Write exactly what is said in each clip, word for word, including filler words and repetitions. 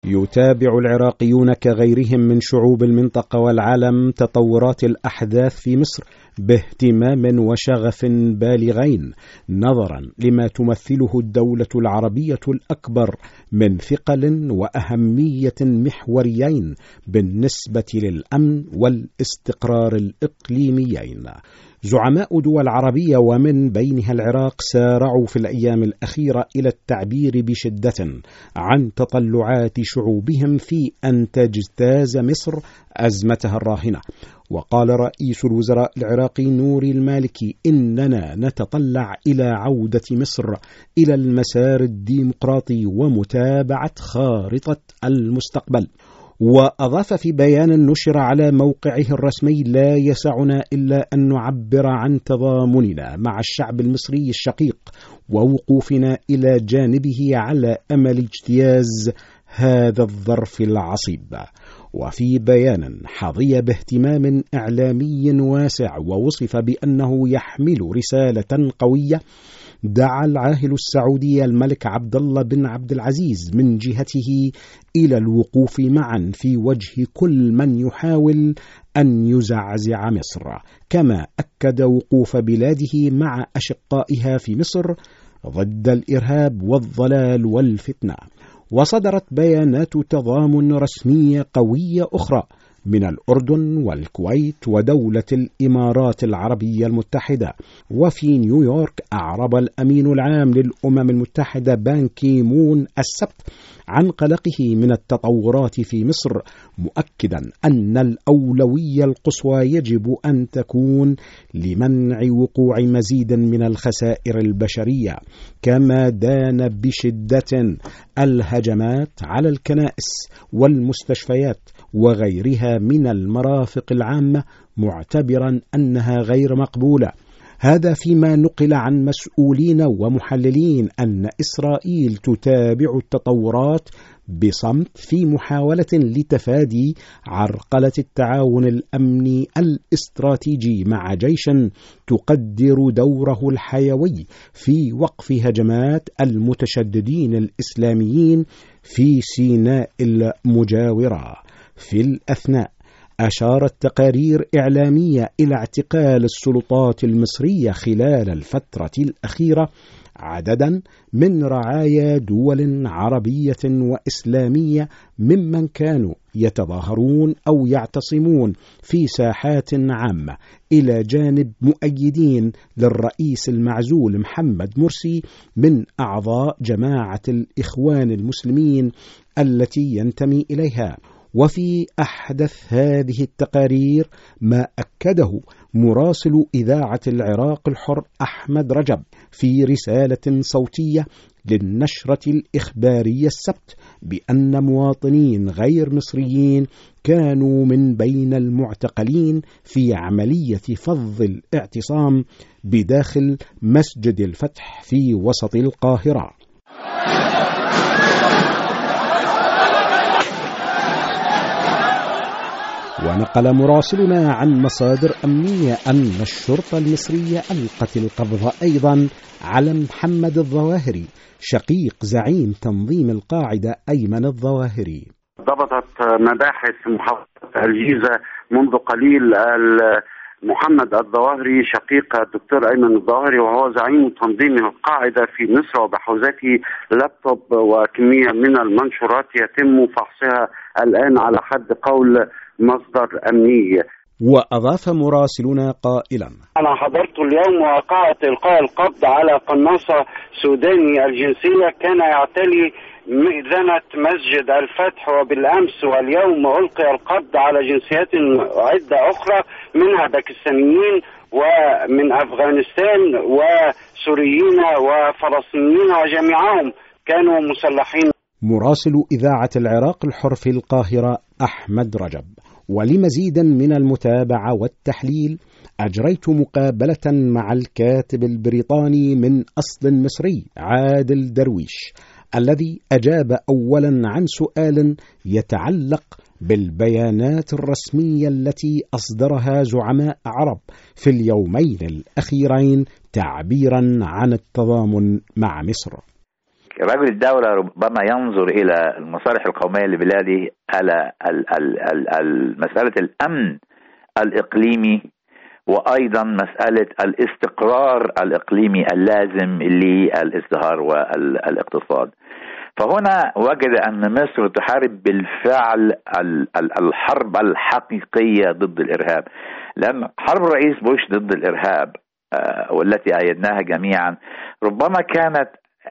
يتابع العراقيون كغيرهم من شعوب المنطقة والعالم تطورات الأحداث في مصر باهتمام وشغف بالغين، نظرا لما تمثله الدولة العربية الأكبر من ثقل وأهمية محوريين بالنسبة للأمن والاستقرار الإقليميين. زعماء دول عربية ومن بينها العراق سارعوا في الأيام الأخيرة إلى التعبير بشدة عن تطلعات شعوبهم في أن تجتاز مصر أزمتها الراهنة. وقال رئيس الوزراء العراقي نوري المالكي إننا نتطلع إلى عودة مصر إلى المسار الديمقراطي ومتابعة خارطة المستقبل. وأضاف في بيان نشر على موقعه الرسمي: لا يسعنا إلا أن نعبر عن تضامننا مع الشعب المصري الشقيق ووقوفنا إلى جانبه على أمل اجتياز هذا الظرف العصيب. وفي بيان حظي باهتمام إعلامي واسع ووصف بأنه يحمل رسالة قوية، دعا العاهل السعودي الملك عبد الله بن عبد العزيز من جهته إلى الوقوف معا في وجه كل من يحاول أن يزعزع مصر، كما أكد وقوف بلاده مع أشقائها في مصر ضد الإرهاب والضلال والفتنة. وصدرت بيانات تضامن رسمية قوية أخرى من الأردن والكويت ودولة الإمارات العربية المتحدة. وفي نيويورك أعرب الأمين العام للأمم المتحدة بان كي مون السبت عن قلقه من التطورات في مصر، مؤكدا أن الأولوية القصوى يجب أن تكون لمنع وقوع مزيد من الخسائر البشرية، كما دان بشدة الهجمات على الكنائس والمستشفيات وغيرها من المرافق العامة، معتبرا أنها غير مقبولة. هذا فيما نقل عن مسؤولين ومحللين أن إسرائيل تتابع التطورات بصمت في محاولة لتفادي عرقلة التعاون الأمني الاستراتيجي مع جيش تقدر دوره الحيوي في وقف هجمات المتشددين الإسلاميين في سيناء المجاورة. في الأثناء أشارت تقارير إعلامية إلى اعتقال السلطات المصرية خلال الفترة الأخيرة عددا من رعايا دول عربية وإسلامية ممن كانوا يتظاهرون أو يعتصمون في ساحات عامة، إلى جانب مؤيدين للرئيس المعزول محمد مرسي من أعضاء جماعة الإخوان المسلمين التي ينتمي إليها. وفي أحدث هذه التقارير ما أكده مراسل إذاعة العراق الحر أحمد رجب في رسالة صوتية للنشرة الإخبارية السبت بأن مواطنين غير مصريين كانوا من بين المعتقلين في عملية فض الاعتصام بداخل مسجد الفتح في وسط القاهرة. ونقل مراسلنا عن مصادر أمنية أن الشرطة المصرية ألقت القبض أيضا على محمد الظواهري شقيق زعيم تنظيم القاعدة أيمن الظواهري. ضبطت مباحث محافظة الجيزة منذ قليل محمد الظواهري شقيق الدكتور أيمن الظواهري، وهو زعيم تنظيم القاعدة في مصر، وبحوزته لابتوب وكمية من المنشورات يتم فحصها الآن على حد قول مصدر أمني. وأضاف مراسلنا قائلا: أنا حضرت اليوم واقعة إلقاء القبض على قناصة سوداني الجنسية كان يعتلي مئذنة مسجد الفتح، وبالأمس واليوم ألقي القبض على جنسيات عدة أخرى منها باكستانيين ومن أفغانستان وسوريين وفلسطينيين، وجميعهم كانوا مسلحين. مراسل إذاعة العراق الحر في القاهرة أحمد رجب. ولمزيد من المتابعة والتحليل أجريت مقابلة مع الكاتب البريطاني من أصل مصري عادل درويش، الذي أجاب أولا عن سؤال يتعلق بالبيانات الرسمية التي أصدرها زعماء عرب في اليومين الأخيرين تعبيرا عن التضامن مع مصر. رجل الدولة ربما ينظر إلى المصالح القومية لبلاده على مسألة الأمن الإقليمي، وأيضا مسألة الاستقرار الإقليمي اللازم للازدهار والاقتصاد. فهنا وجد أن مصر تحارب بالفعل الحرب الحقيقية ضد الإرهاب، لأن حرب الرئيس بوش ضد الإرهاب والتي أيدناها جميعا ربما كانت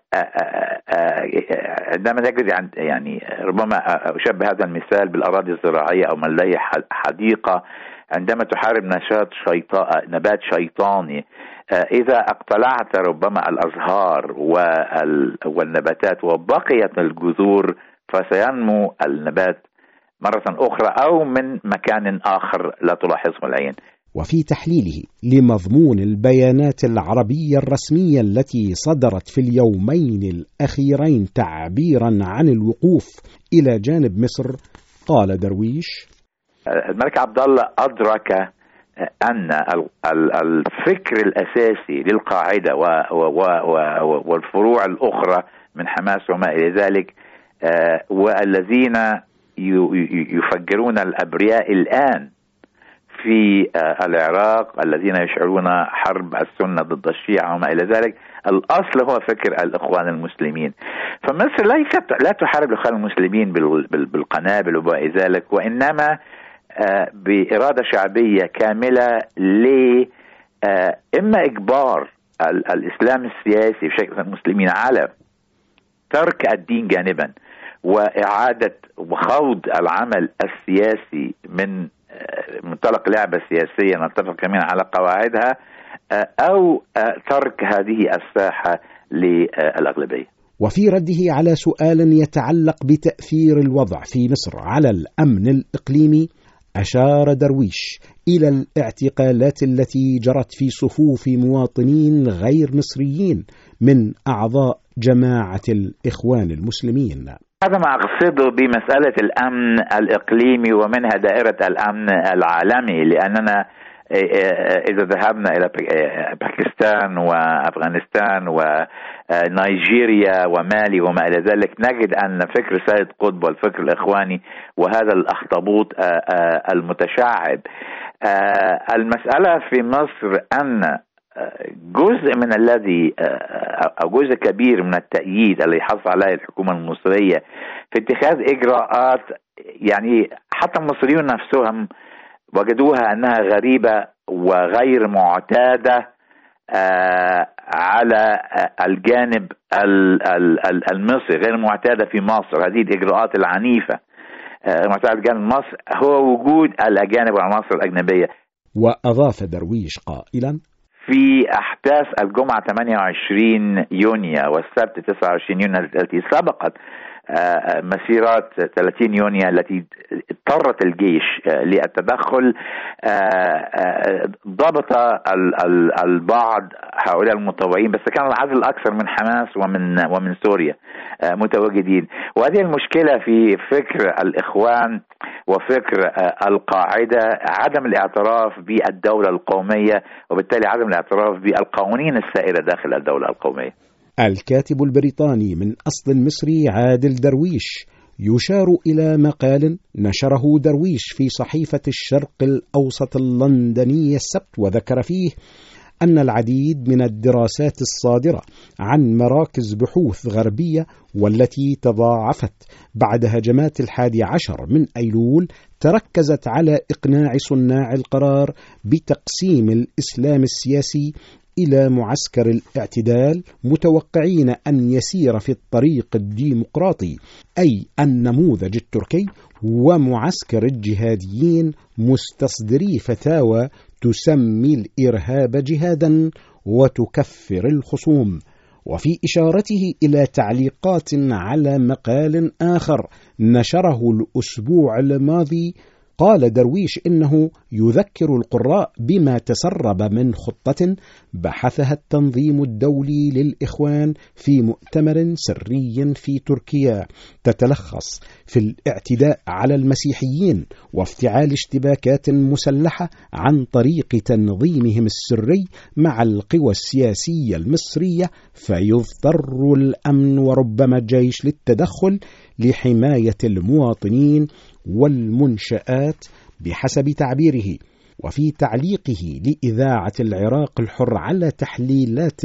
عندما نجد يعني ربما أشبه هذا المثال بالأراضي الزراعية أو من لديه حديقة عندما تحارب نشاط شيطان نبات شيطاني، إذا اقتلعت ربما الأزهار والنباتات وبقيت الجذور فسينمو النبات مرة أخرى أو من مكان آخر لا تلاحظه العين. وفي تحليله لمضمون البيانات العربية الرسمية التي صدرت في اليومين الأخيرين تعبيرا عن الوقوف إلى جانب مصر، قال درويش: الملك عبد الله أدرك أن الفكر الأساسي للقاعدة والفروع الأخرى من حماس وما إلى ذلك، والذين يفجرون الأبرياء الآن في العراق الذين يشعرون حرب السنة ضد الشيعة وما إلى ذلك، الأصل هو فكر الإخوان المسلمين. فمصر لا تحارب الإخوان المسلمين بالقنابل وما إلى ذلك، وإنما بإرادة شعبية كاملة ل إما إجبار الإسلام السياسي بشكل المسلمين على ترك الدين جانبا وإعادة وخوض العمل السياسي من منطلق لعبة سياسية نتفق كمان على قواعدها، أو ترك هذه الساحة للأغلبية. وفي رده على سؤال يتعلق بتأثير الوضع في مصر على الأمن الإقليمي، أشار درويش إلى الاعتقالات التي جرت في صفوف مواطنين غير مصريين من أعضاء جماعة الإخوان المسلمين. هذا ما أقصده بمسألة الأمن الإقليمي ومنها دائرة الأمن العالمي، لأننا إذا ذهبنا إلى باكستان وأفغانستان ونيجيريا ومالي وما إلى ذلك نجد أن فكر سيد قطب والفكر الإخواني وهذا الأخطبوط المتشعب. المسألة في مصر أن جزء من الذي أو جزء كبير من التأييد الذي حصل عليه الحكومة المصرية في اتخاذ إجراءات يعني حتى المصريون نفسهم وجدوها أنها غريبة وغير معتادة على الجانب المصري، غير معتادة في مصر. هذه الإجراءات العنيفة معتادة على جانب مصر هو وجود الأجانب والعناصر الأجنبية. وأضاف درويش قائلا: في أحداث الجمعة ثمانية وعشرين يونيو والسبت تسعة وعشرين يونيو التي سبقت مسيرات ثلاثين يونيو التي اضطرت الجيش للتدخل، ضبط البعض هؤلاء المتطوعين، بس كان العدد الأكثر من حماس ومن ومن سوريا متواجدين. وهذه المشكلة في فكر الإخوان وفكر القاعدة، عدم الاعتراف بالدولة القومية وبالتالي عدم الاعتراف بالقوانين السائرة داخل الدولة القومية. الكاتب البريطاني من أصل مصري عادل درويش يشار إلى مقال نشره درويش في صحيفة الشرق الأوسط اللندنية السبت، وذكر فيه أن العديد من الدراسات الصادرة عن مراكز بحوث غربية والتي تضاعفت بعد هجمات الحادي عشر من أيلول تركزت على إقناع صناع القرار بتقسيم الإسلام السياسي إلى معسكر الاعتدال، متوقعين أن يسير في الطريق الديمقراطي أي النموذج التركي، ومعسكر الجهاديين مستصدري فتاوى تسمي الإرهاب جهادا وتكفر الخصوم. وفي إشارته إلى تعليقات على مقال آخر نشره الأسبوع الماضي قال درويش إنه يذكر القراء بما تسرب من خطة بحثها التنظيم الدولي للإخوان في مؤتمر سري في تركيا، تتلخص في الاعتداء على المسيحيين وافتعال اشتباكات مسلحة عن طريق تنظيمهم السري مع القوى السياسية المصرية، فيضطر الأمن وربما الجيش للتدخل لحماية المواطنين والمنشآت بحسب تعبيره. وفي تعليقه لإذاعة العراق الحر على تحليلات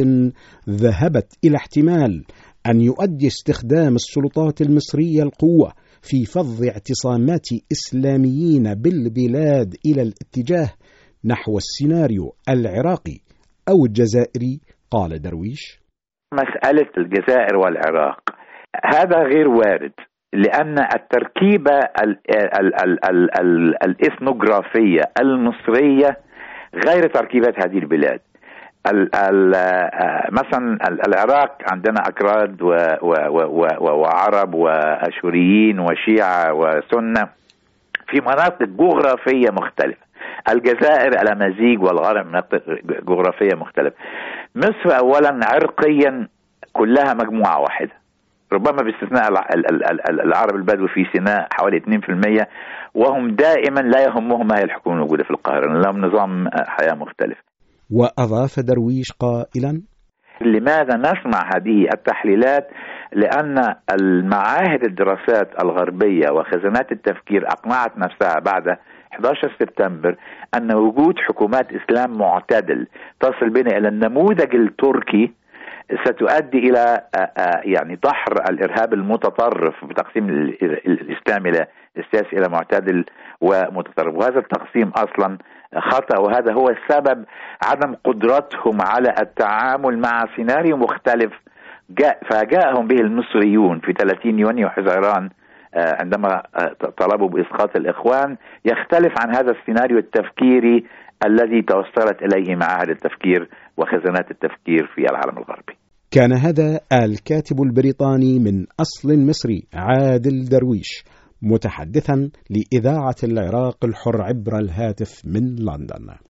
ذهبت إلى احتمال أن يؤدي استخدام السلطات المصرية القوة في فض اعتصامات إسلاميين بالبلاد إلى الاتجاه نحو السيناريو العراقي أو الجزائري، قال درويش: مسألة الجزائر والعراق هذا غير وارد، لأن التركيبة ال ال ال ال ال الإثنوغرافية المصرية غير تركيبة هذه البلاد. ال ال مثلا العراق عندنا أكراد و و و وعرب وأشوريين وشيعة وسنة في مناطق جغرافية مختلفة. الجزائر الأمازيغ والغرب مناطق جغرافية مختلفة. مصر أولا عرقيا كلها مجموعة واحدة، ربما باستثناء العرب البدو في سيناء حوالي اثنين بالمئة، وهم دائما لا يهمهم ما هي الحكومة الموجودة في القاهرة، لهم نظام حياة مختلف. وأضاف درويش قائلا: لماذا نسمع هذه التحليلات؟ لأن المعاهد الدراسات الغربية وخزانات التفكير أقنعت نفسها بعد أحد عشر سبتمبر أن وجود حكومات إسلام معتدل تصل بنا إلى النموذج التركي ستؤدي إلى يعني دحر الإرهاب المتطرف بتقسيم الإسلام إلى السياسي إلى معتدل ومتطرف، وهذا التقسيم أصلا خطأ، وهذا هو السبب عدم قدرتهم على التعامل مع سيناريو مختلف جاء فجاءهم به المصريون في ثلاثين يونيو حزيران عندما طلبوا بإسقاط الإخوان، يختلف عن هذا السيناريو التفكيري الذي توصلت إليه معاهد التفكير وخزانات التفكير في العالم الغربي. كان هذا الكاتب البريطاني من أصل مصري عادل درويش متحدثا لإذاعة العراق الحر عبر الهاتف من لندن.